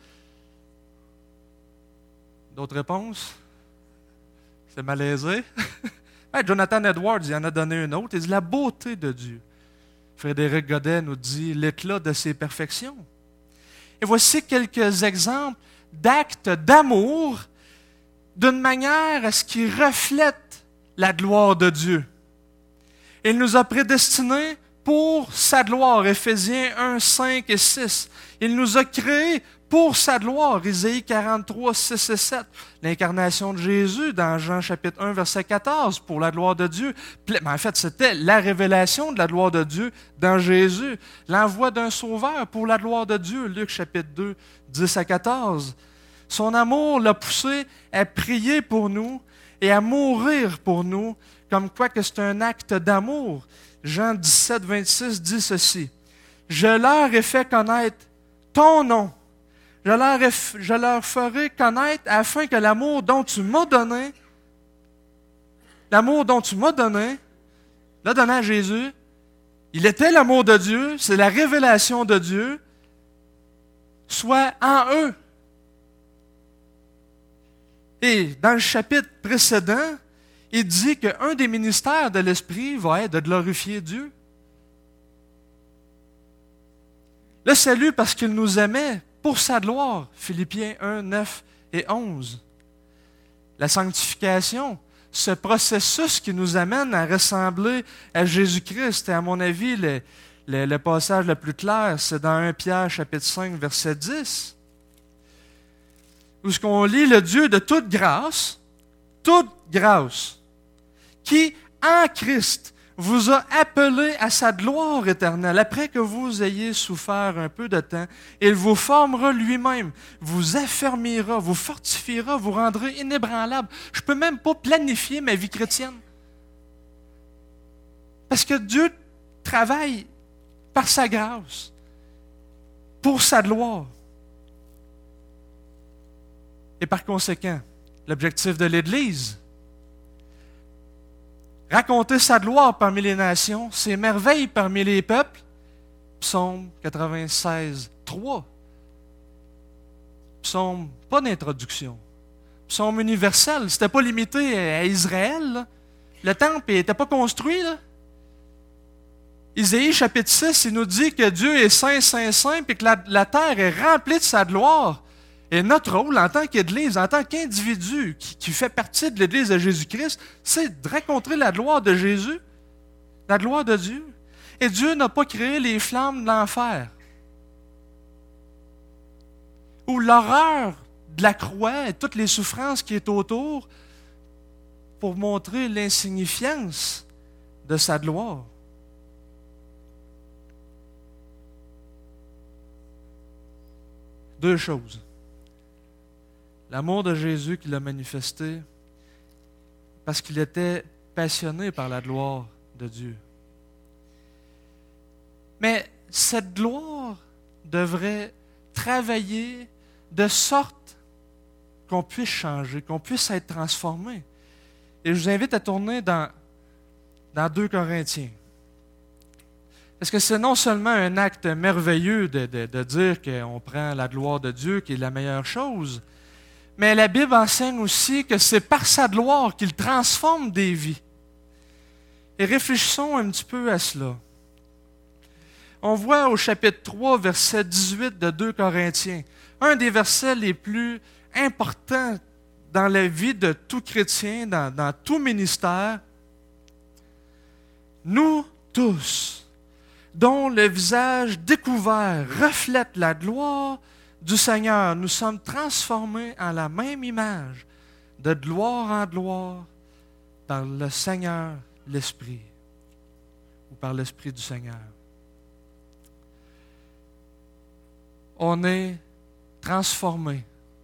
D'autres réponses? C'est malaisé. Hey, Jonathan Edwards, il en a donné une autre. Il dit la beauté de Dieu. Frédéric Godet nous dit l'éclat de ses perfections. Et voici quelques exemples d'actes d'amour d'une manière à ce qui reflète la gloire de Dieu. Il nous a prédestinés pour sa gloire, Éphésiens un, cinq et six. Il nous a créés pour sa gloire, Isaïe quarante-trois, six et sept. L'incarnation de Jésus dans Jean chapitre un, verset quatorze, pour la gloire de Dieu. Mais en fait, c'était la révélation de la gloire de Dieu dans Jésus. L'envoi d'un sauveur pour la gloire de Dieu, Luc chapitre deux, dix à quatorze. Son amour l'a poussé à prier pour nous et à mourir pour nous, comme quoi que c'est un acte d'amour. Jean dix-sept, vingt-six dit ceci. « Je leur ai fait connaître ton nom. Je leur, ai, je leur ferai connaître afin que l'amour dont tu m'as donné, l'amour dont tu m'as donné, l'a donné à Jésus. Il était l'amour de Dieu, c'est la révélation de Dieu, soit en eux. » Et dans le chapitre précédent, il dit qu'un des ministères de l'Esprit va être de glorifier Dieu. Le salut parce qu'il nous aimait pour sa gloire, Philippiens un, neuf et onze. La sanctification, ce processus qui nous amène à ressembler à Jésus-Christ, est à mon avis le, Le, le passage le plus clair, c'est dans premier Pierre, chapitre cinq, verset dix, où ce qu'on lit, le Dieu de toute grâce, toute grâce, qui, en Christ, vous a appelé à sa gloire éternelle, après que vous ayez souffert un peu de temps, il vous formera lui-même, vous affermira, vous fortifiera, vous rendra inébranlable. Je ne peux même pas planifier ma vie chrétienne. Parce que Dieu travaille par sa grâce, pour sa gloire. Et par conséquent, l'objectif de l'Église, raconter sa gloire parmi les nations, ses merveilles parmi les peuples. Psaume quatre-vingt-seize, trois. Psaume, pas d'introduction. Psaume universel, c'était pas limité à Israël, là. Le temple n'était pas construit, là. Isaïe chapitre six, il nous dit que Dieu est saint, saint, saint, puis que la, la terre est remplie de sa gloire. Et notre rôle en tant qu'Église, en tant qu'individu qui, qui fait partie de l'Église de Jésus-Christ, c'est de raconter la gloire de Jésus, la gloire de Dieu. Et Dieu n'a pas créé les flammes de l'enfer ou l'horreur de la croix et toutes les souffrances qui est autour pour montrer l'insignifiance de sa gloire. Deux choses. L'amour de Jésus qu'il a manifesté parce qu'il était passionné par la gloire de Dieu. Mais cette gloire devrait travailler de sorte qu'on puisse changer, qu'on puisse être transformé. Et je vous invite à tourner dans, dans deux Corinthiens. Parce que c'est non seulement un acte merveilleux de, de, de dire qu'on prend la gloire de Dieu qui est la meilleure chose, mais la Bible enseigne aussi que c'est par sa gloire qu'il transforme des vies. Et réfléchissons un petit peu à cela. On voit au chapitre trois, verset dix-huit de deux Corinthiens, un des versets les plus importants dans la vie de tout chrétien, dans, dans tout ministère. Nous tous, dont le visage découvert reflète la gloire du Seigneur, nous sommes transformés en la même image, de gloire en gloire, par le Seigneur, l'Esprit, ou par l'Esprit du Seigneur. On est transformés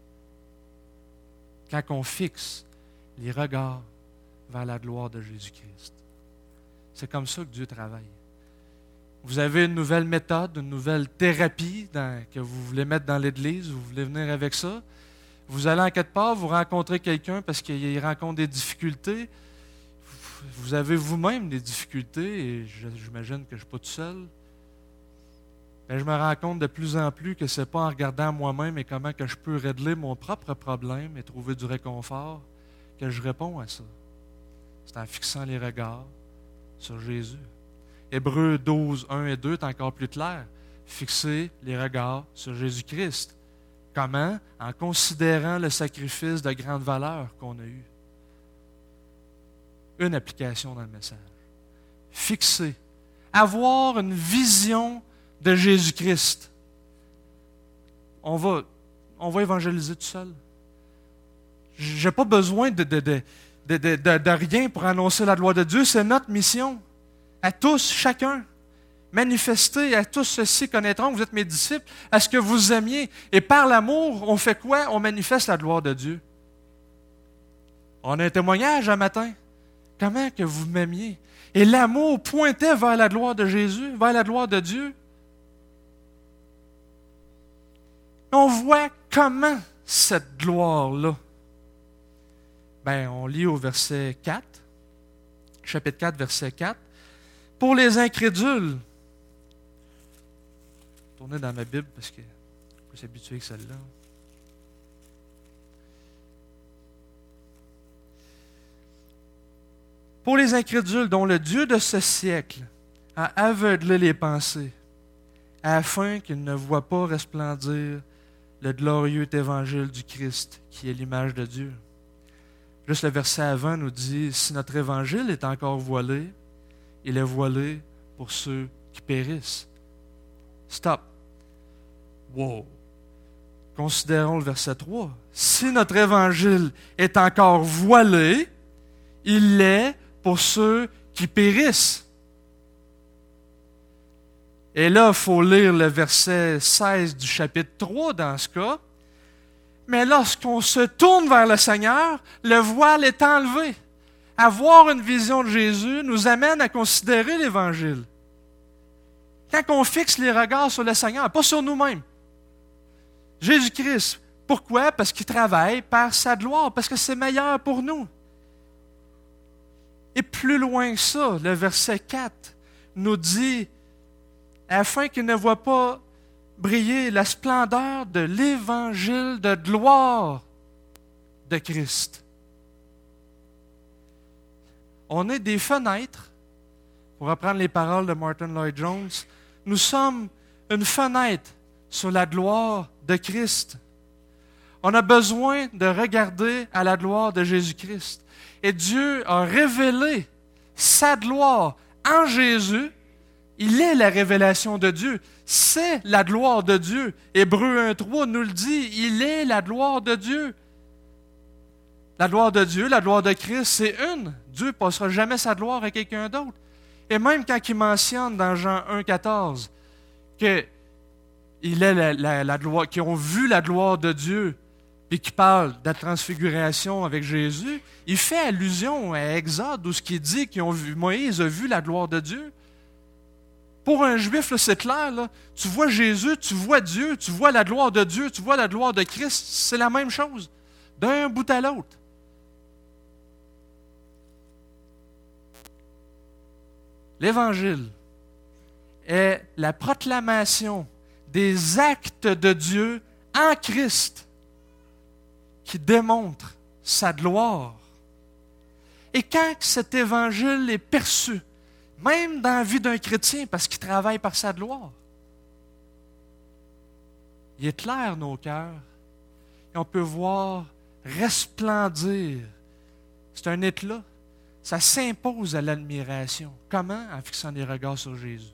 quand on fixe les regards vers la gloire de Jésus-Christ. C'est comme ça que Dieu travaille. Vous avez une nouvelle méthode, une nouvelle thérapie dans, que vous voulez mettre dans l'Église, vous voulez venir avec ça. Vous allez en quelque part, vous rencontrez quelqu'un parce qu'il rencontre des difficultés. Vous avez vous-même des difficultés et j'imagine que je ne suis pas tout seul. Mais je me rends compte de plus en plus que ce n'est pas en regardant moi-même et comment que je peux régler mon propre problème et trouver du réconfort que je réponds à ça. C'est en fixant les regards sur Jésus. Hébreux douze, un et deux est encore plus clair. Fixer les regards sur Jésus-Christ. Comment? En considérant le sacrifice de grande valeur qu'on a eu. Une application dans le message. Fixer. Avoir une vision de Jésus-Christ. On va, on va évangéliser tout seul. Je n'ai pas besoin de, de, de, de, de, de, de rien pour annoncer la gloire de Dieu. C'est notre mission. À tous, chacun. Manifestez à tous ceux-ci connaîtront que vous êtes mes disciples, à ce que vous aimiez. Et par l'amour, on fait quoi? On manifeste la gloire de Dieu. On a un témoignage un matin. Comment que vous m'aimiez? Et l'amour pointait vers la gloire de Jésus, vers la gloire de Dieu. On voit comment cette gloire-là. Ben, on lit au verset quatre, chapitre quatre, verset quatre. Pour les incrédules, tournez dans ma Bible parce que je suis plus habitué avec celle-là. Pour les incrédules dont le Dieu de ce siècle a aveuglé les pensées, afin qu'ils ne voient pas resplendir le glorieux évangile du Christ, qui est l'image de Dieu. Juste le verset avant nous dit, si notre évangile est encore voilé, il est voilé pour ceux qui périssent. Stop. Wow. Considérons le verset trois. Si notre évangile est encore voilé, il l'est pour ceux qui périssent. Et là, il faut lire le verset seize du chapitre trois dans ce cas. Mais lorsqu'on se tourne vers le Seigneur, le voile est enlevé. Avoir une vision de Jésus nous amène à considérer l'Évangile. Quand on fixe les regards sur le Seigneur, pas sur nous-mêmes. Jésus-Christ, pourquoi? Parce qu'il travaille par sa gloire, parce que c'est meilleur pour nous. Et plus loin que ça, le verset quatre nous dit, afin qu'il ne voit pas briller la splendeur de l'évangile de gloire de Christ. On est des fenêtres, pour reprendre les paroles de Martin Lloyd-Jones, nous sommes une fenêtre sur la gloire de Christ. On a besoin de regarder à la gloire de Jésus-Christ. Et Dieu a révélé sa gloire en Jésus. Il est la révélation de Dieu. C'est la gloire de Dieu. Hébreux un trois nous le dit. Il est la gloire de Dieu. La gloire de Dieu, la gloire de Christ, c'est une. Dieu ne passera jamais sa gloire à quelqu'un d'autre. Et même quand il mentionne dans Jean un quatorze que il est la, la, la gloire, qu'ils ont vu la gloire de Dieu, puis qui parle de la transfiguration avec Jésus, il fait allusion à Exode où ce qui dit qu'ils ont vu, Moïse a vu la gloire de Dieu. Pour un Juif, là, c'est clair, là, tu vois Jésus, tu vois Dieu, tu vois la gloire de Dieu, tu vois la gloire de Christ, c'est la même chose, d'un bout à l'autre. L'Évangile est la proclamation des actes de Dieu en Christ qui démontrent sa gloire. Et quand cet Évangile est perçu, même dans la vie d'un chrétien, parce qu'il travaille par sa gloire, il éclaire nos cœurs et on peut voir resplendir. C'est un éclat. Ça s'impose à l'admiration. Comment? En fixant les regards sur Jésus.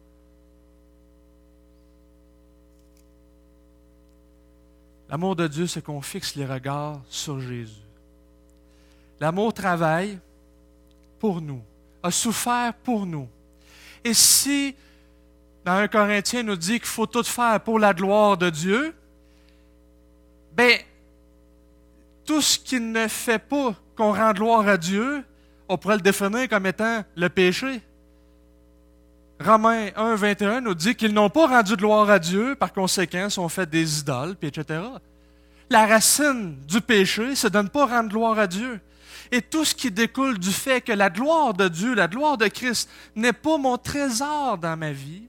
L'amour de Dieu, c'est qu'on fixe les regards sur Jésus. L'amour travaille pour nous, a souffert pour nous. Et si, dans un Corinthien, nous dit qu'il faut tout faire pour la gloire de Dieu, bien, tout ce qui ne fait pas qu'on rend gloire à Dieu, on pourrait le définir comme étant le péché. Romains un, vingt et un nous dit qu'ils n'ont pas rendu gloire à Dieu, par conséquent, sont fait des idoles, puis et cetera. La racine du péché, c'est de ne pas rendre gloire à Dieu. Et tout ce qui découle du fait que la gloire de Dieu, la gloire de Christ, n'est pas mon trésor dans ma vie,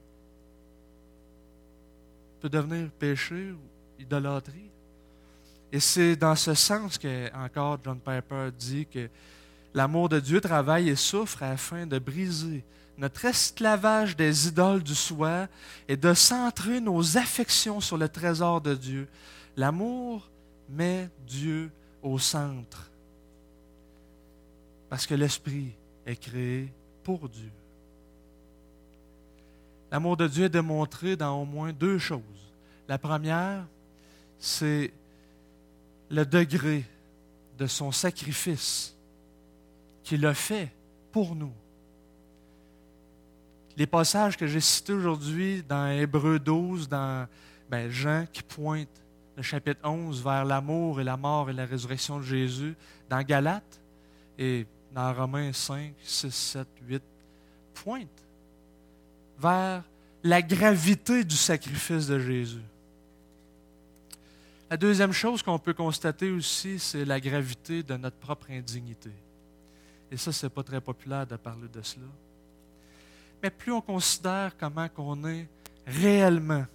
peut devenir péché ou idolâtrie. Et c'est dans ce sens que, encore, John Piper dit que l'amour de Dieu travaille et souffre afin de briser notre esclavage des idoles du soi et de centrer nos affections sur le trésor de Dieu. L'amour met Dieu au centre. Parce que l'Esprit est créé pour Dieu. L'amour de Dieu est démontré dans au moins deux choses. La première, c'est le degré de son sacrifice qu'il a fait pour nous. Les passages que j'ai cités aujourd'hui dans Hébreux douze, dans ben, Jean qui pointe le chapitre onze vers l'amour et la mort et la résurrection de Jésus, dans Galates et dans Romains cinq, six, sept, huit, pointe vers la gravité du sacrifice de Jésus. La deuxième chose qu'on peut constater aussi, c'est la gravité de notre propre indignité. Et ça, ce n'est pas très populaire de parler de cela. Mais plus on considère comment on est réellement,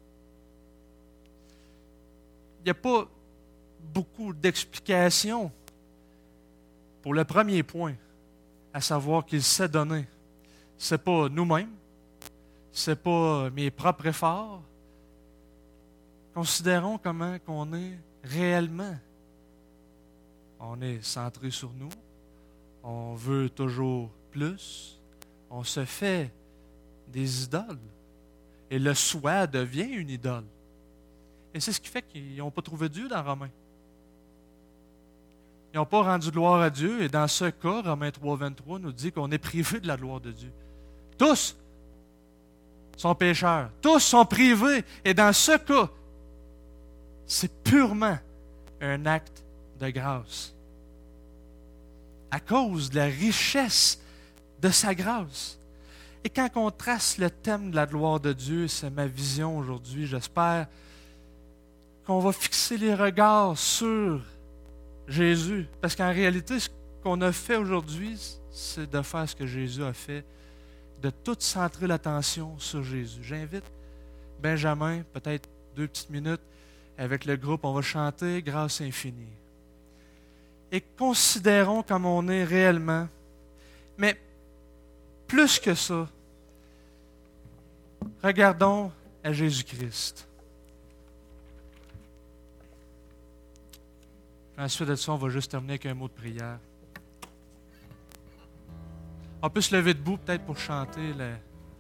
il n'y a pas beaucoup d'explications pour le premier point, à savoir qu'il s'est donné. Ce n'est pas nous-mêmes, ce n'est pas mes propres efforts. Considérons comment on est réellement. On est centré sur nous, on veut toujours plus, on se fait des idoles. Et le soi devient une idole. Et c'est ce qui fait qu'ils n'ont pas trouvé Dieu dans Romains. Ils n'ont pas rendu gloire à Dieu. Et dans ce cas, Romains trois, vingt-trois nous dit qu'on est privé de la gloire de Dieu. Tous sont pécheurs. Tous sont privés. Et dans ce cas, c'est purement un acte de grâce. À cause de la richesse de sa grâce. Et quand on trace le thème de la gloire de Dieu, c'est ma vision aujourd'hui, j'espère qu'on va fixer les regards sur Jésus. Parce qu'en réalité, ce qu'on a fait aujourd'hui, c'est de faire ce que Jésus a fait, de tout centrer l'attention sur Jésus. J'invite Benjamin, peut-être deux petites minutes, avec le groupe, on va chanter « Grâce infinie ». Et considérons comme on est réellement. Mais plus que ça, regardons à Jésus-Christ. Ensuite de ça, on va juste terminer avec un mot de prière. On peut se lever debout peut-être pour chanter le...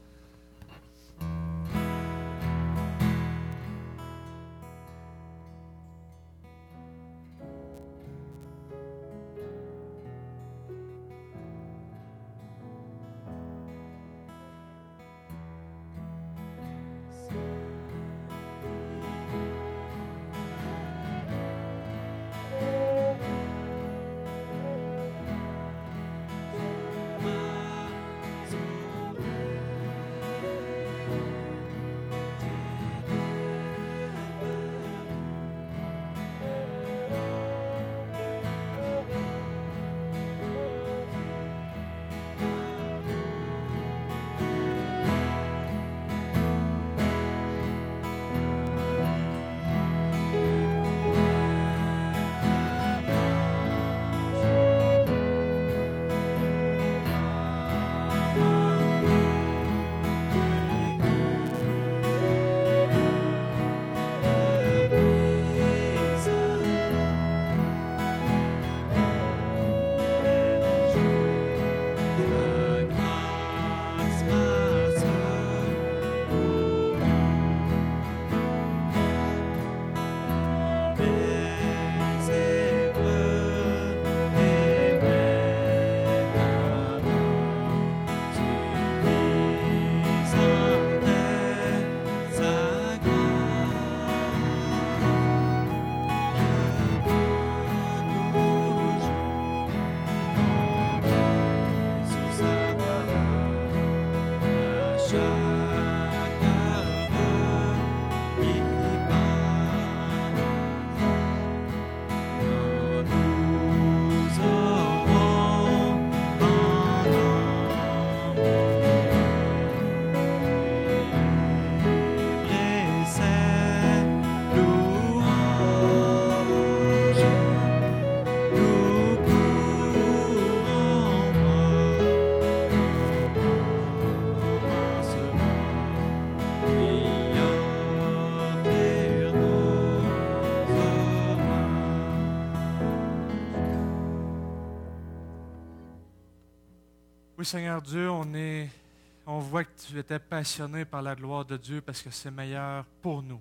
Oui, Seigneur Dieu, on, est, on voit que tu étais passionné par la gloire de Dieu parce que c'est meilleur pour nous.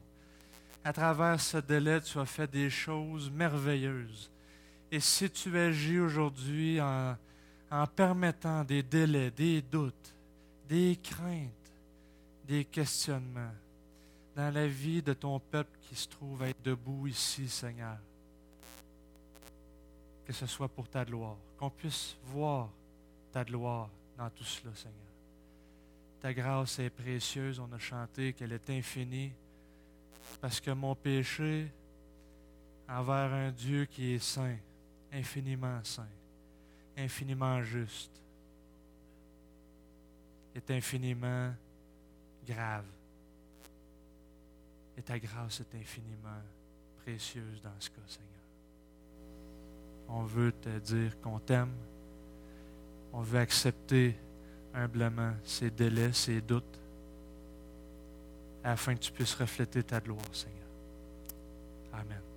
À travers ce délai, tu as fait des choses merveilleuses. Et si tu agis aujourd'hui en, en permettant des délais, des doutes, des craintes, des questionnements dans la vie de ton peuple qui se trouve à être debout ici, Seigneur, que ce soit pour ta gloire, qu'on puisse voir ta gloire dans tout cela, Seigneur. Ta grâce est précieuse, on a chanté qu'elle est infinie, parce que mon péché envers un Dieu qui est saint, infiniment saint, infiniment juste, est infiniment grave. Et ta grâce est infiniment précieuse dans ce cas, Seigneur. On veut te dire qu'on t'aime. On veut accepter humblement ces délais, ces doutes, afin que tu puisses refléter ta gloire, Seigneur. Amen.